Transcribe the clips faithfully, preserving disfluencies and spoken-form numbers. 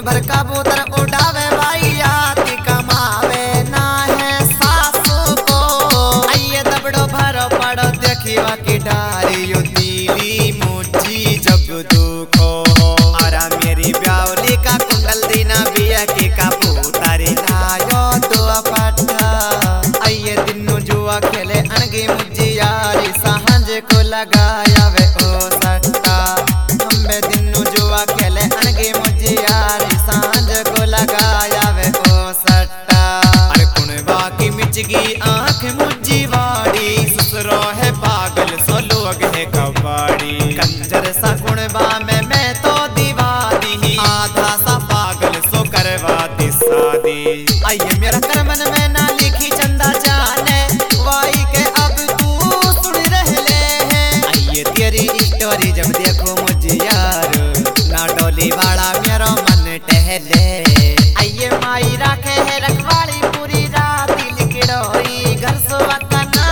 भर कबूतर उड़ावे भाई आती कमावे ना है सासू को। आइए दबड़ो भरो पड़ो देखिवा की डारी यो दीली मुझी जब दुखो। आरा मेरी ब्यावली का कुंडल दीना बिया के कबूतर लायो दो पट्टा। आइए दिनू जुआ खेले अणगी मुझी यारी सांझ को लगाया वे ओ सट्टा। हम्बे दिनू जुआ खेले अणगी मुझी यारी सांझ को लगाया वे ओ सट्टा। अरे कुण बाकी मिचगी आंख मुझी वाड़ी ससुरो है पागल सो लोग है कबाड़ी। कंजर सा कुणबा में मैं तो दीवा दी आधा सा पागल सो करवा दी शादी। आइए मेरा करमन में ना लिखी चंदा जाने वाई के अब तू सुन रहले हैं। आइए तेरी स्टोरी जब देखो मुझे यार ना डोली वाला मेरा मन टहले। आइए माई राखे है रखवाली पूरी रात लिखड़ोई घर सुबह का ना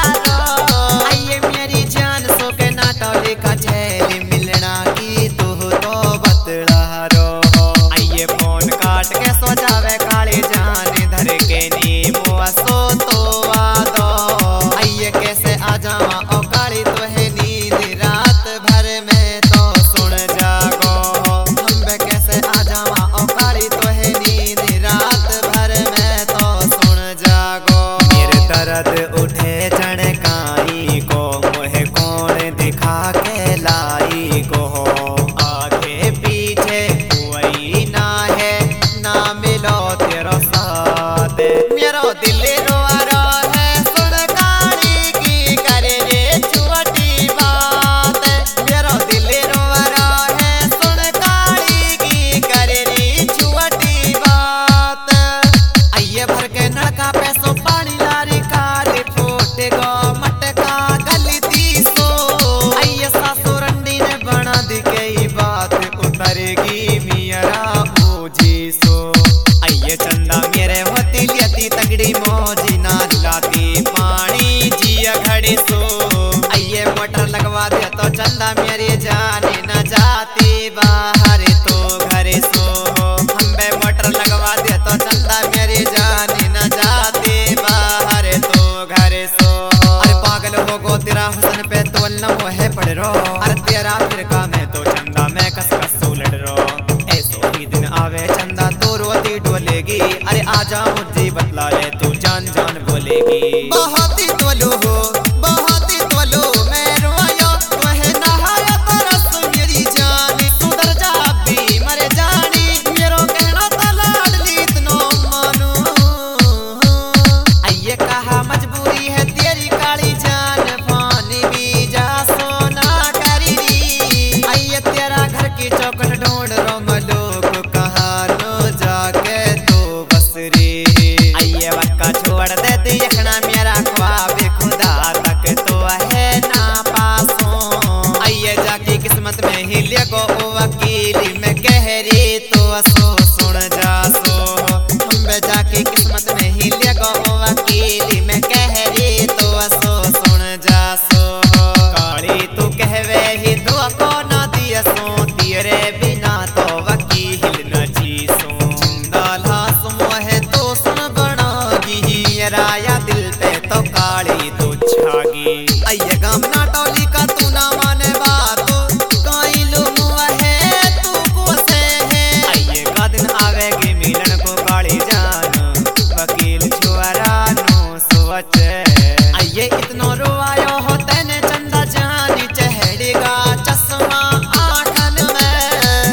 जारो। आइए मेरी जान सो के ना डोली का झेली मिलना की तू तो बतला रो। आइए फोन काट के सो जावे काली जान धर के नीमो सो तो आ दो। आइए कैसे आ जावा ओ काली तो है नींद रात भर में तो सुन जागो। हम बे कैसे आ जावा ओ काली तो है नींद रात भर में तो सुन जागो। मेरे दर्द उठे चणकाई को मोहे कौन दिखा के लाई को। आगे पीछे कोई ना है ना मिलो तेरो साथ। मेरो दिल रोआ रो है सुन काली की करे रे छोटी बात। मेरो दिल रोआ रो है सुन काली की करे रे छोटी बात। आइए भर के नलका पे सो पानी लारी काली फूट गो मटका गलती सो। आइए सासू रंडी ने बना दी कई बात उतरेगी मियरा ओजी सो। आइए चंदा मेरे होती लियती तगड़ी मौजी ना लाती पानी जिया घड़ी सो। आइए मोटर लगवा दे तो चंदा मेरी जाने न जाती बाहर तो घरे सो। हम बे मोटर लगवा दे तो चंदा मेरी जाने न जाती बाहर तो घरे सो। अरे पागल हो गो तेरा हुसन पे तोल न वो है पड़ रो। अरे तेरा फिर का मैं तो चंदा मैं कस कस लड़ रो। ऐसो ही दिन आवे चंदा तो रोती डोलेगी। अरे आजा मुझे बतला ले तू जान जान बोलेगी। बहुत ही तोलो हो बहुत ही तोलो मैं रोयो तुम्हें नहाया तरस मेरी जानी सुधर जा भी मरे जानी मेरो कहना तलाडली इतनो मानो। आइए कहा मजबूरी है तेरी काली जान पानी भी जा सोना करी दी। आइए तेरा घर की चौकट ढूंढ रो मलोक कहाँ नो जाके तो बस रे। आइए वक्का छोड़ दे देखना मेरा ख्वाब खुदा तक तो है ना पासों। आइए जाके किस्मत में ही ले गो वकीली में गहरी तो सो सुन जा सो। हम बे जाके किस्मत में ही ले गो वकीली में गहरी तो सो सुन जा सो। काली तू कहवे ही तो को ना दिया सो तेरे बिना तो वकील न जी सो। जिंदा लाश मोहे तो सुन बनागी राया दिल पे तो काली तो छागी। आइए गाम ना टोली का तू ना माने बात काई लो मुहे तू को से है। आइए का दिन आवेगी मिलन को काली जान वकील छुआरा नो सोच। आइए इतनो रोवायो हो तेने चंदा जानी चढ़ेगा चश्मा आंखन में।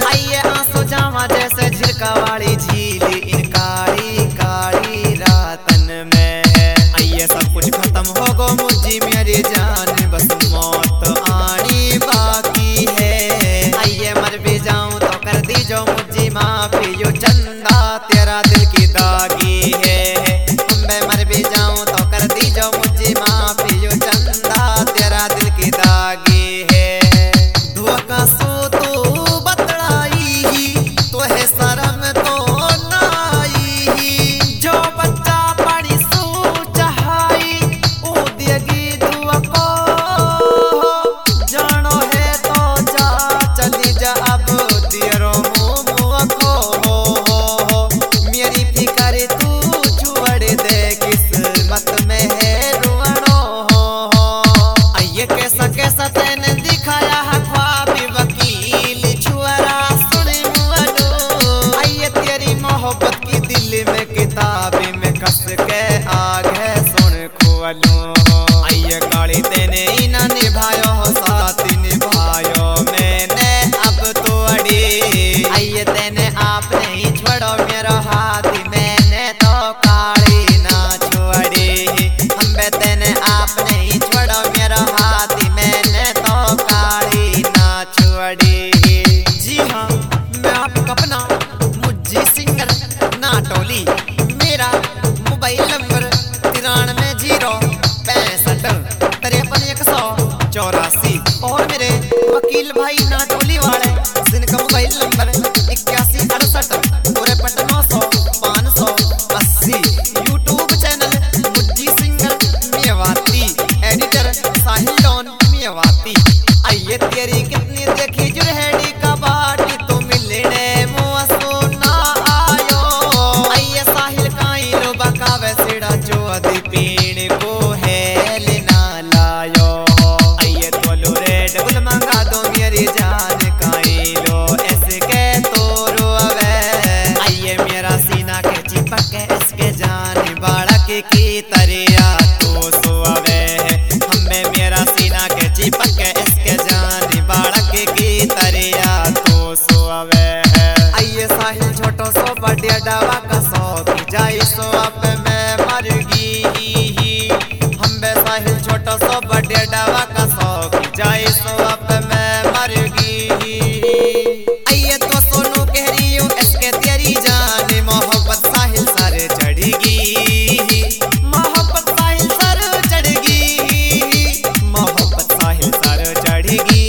बढ़िया डावा का सौ जाई सो अब मैं मर गई। हम बे साहिल छोटा सो बढ़िया डावा का सौ जाई सो अब मैं मर गई। आइए तो सोनू कह रही हूँ इसके तेरी जान मोहब्बत साहिल सर चढ़ेगी। मोहब्बत साहिल सर चढ़ेगी। मोहब्बत साहिल सर चढ़ेगी।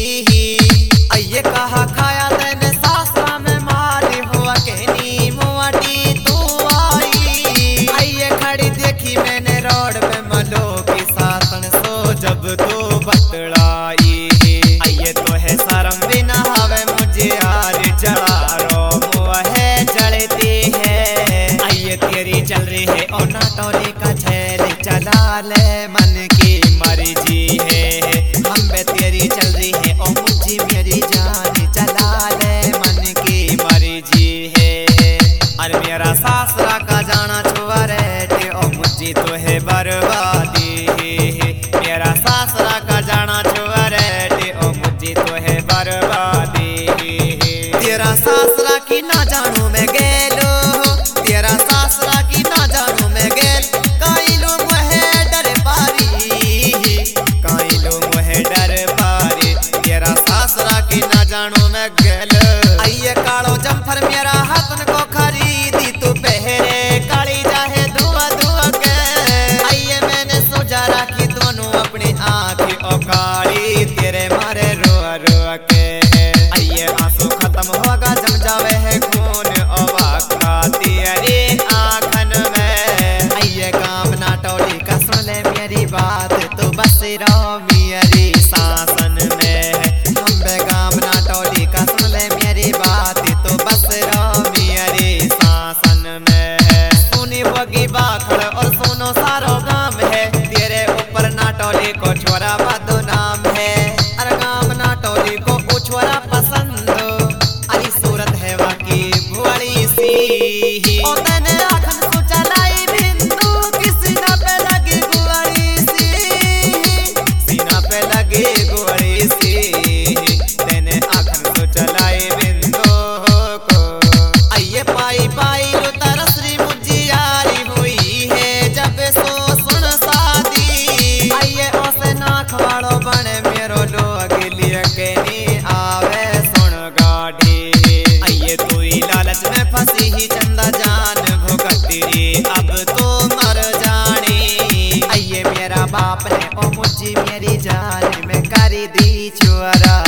आइए कहा खाया तेने सासरा में मारी हुआ कहनी मुआटी तू आई। आइए खड़ी देखी मैंने रोड पे मलो की सासन सो जब तू बतलाई। आइए तो है शर्म बिना हवे मुझे यार जला रो मुआ है जलती है। आइए तेरी चल रही है और नाटोली का छैल चला ले मन की मर्जी है। हम बे तेरी चल रही है और मुझे मेरी जान चला ले मन की मर्जी है। अरे मेरा सासरा का जाना छुआ रे और मुझे तो है बर्बादी। मेरा सासरा का जाना छुआ रे और मुझे तो है बर्बादी। तेरा सासरा की ना जानू मैं गेलो। तेरा सासरा की ना जानू मैं गेल। कई लोग है डर पारी। कई लोग है डर पारी। तेरा सासरा की ना जानू मैं गेल। आइए कालो जम्फर मेरा हाथन को खरीदी तू पहरे काली जाहे धुआ धुआ के। आइए मैंने सोचा राखी दोनों अपनी आंखें ओ काली तेरे मारे रोआ रोआ के। आइए आंसू खत्म होगा जम जावे है खून ओ वाका तेरी आंखन में। आइए काम नाटोली का सुन ले मेरी बात तू बस रहो मेरी शासन में। हम बे काम नाटोली का सुन ले मेरी बात तो बस रहो मेरी शासन में। सुनी बगी बाखड़ और सुनो सारो गाम है। तेरे ऊपर नाटोली को छोरा बदो नाम है। अरे गाम नाटोली को वो छोरा पसंद अली सूरत है वाकी भुआड़ी सी। और तने आखन को चलाई बिंदु की सीना पे लगी गुआड़ी सी। सीना पे लगी गुआड़ी सी। तने आखन को चलाई बिंदु को। आइए पाई पाई लो तरसरी मुझे यारी हुई है जब सो सुन शादी। आइए ओसे नाख वालो बने मेरो लोग लिए के नी आवे सुन गाड़ी। आइए तू ही लालच में फंसी ही चंदा जान भुगतरी अब तो मर जानी। आइए मेरा बाप ने ओ मुझे मेरी जान में कर दी छुरा।